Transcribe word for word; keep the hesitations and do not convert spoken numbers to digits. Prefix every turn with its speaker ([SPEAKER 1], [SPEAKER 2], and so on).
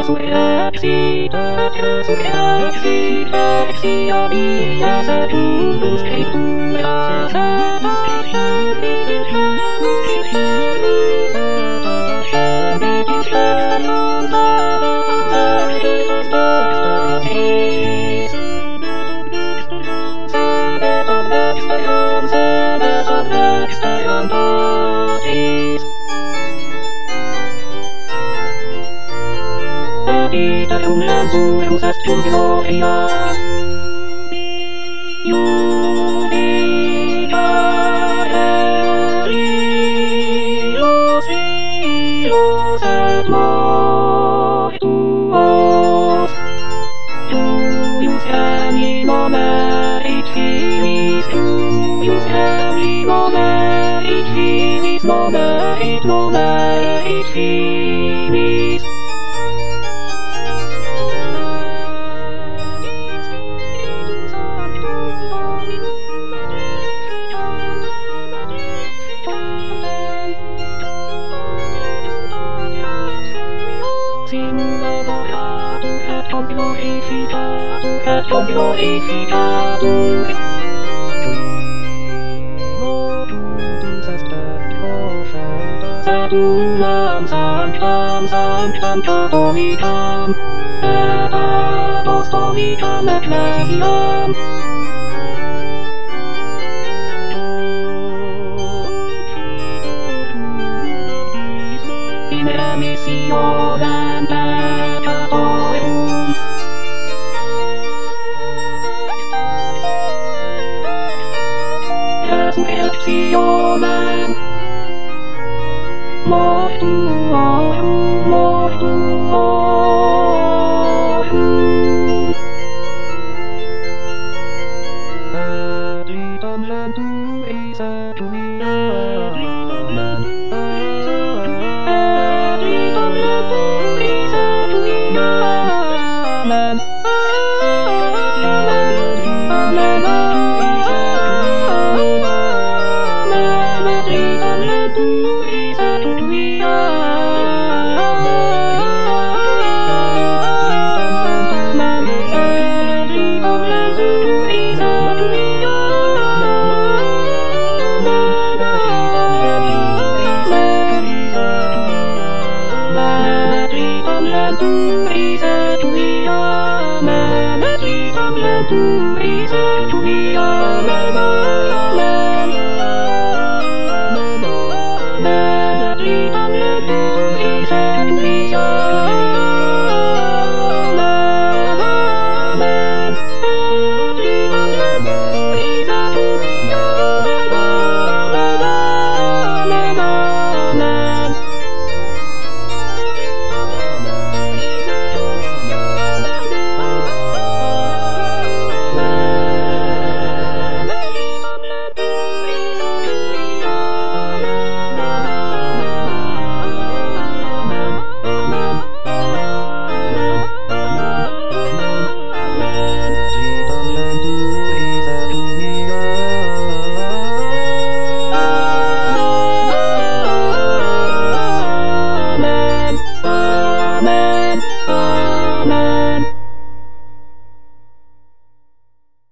[SPEAKER 1] so sexy, you're so sexy, sexy, I'll be just a fool, stay cool, just a Vita un lampo e usa stupido e io Io vita rilos rilos et mortuos Tuius animo merit finis Tuius animo merit finis No merit, no merit finis Glorificado Sadulam sanctam sanctam Catholicam et Apostolicam Ecclesiam In remissionem peccatorum Resurrectionem Mortuorum, mortuorum Et vitam lenturis et amen Et vitam lenturis et amen Tu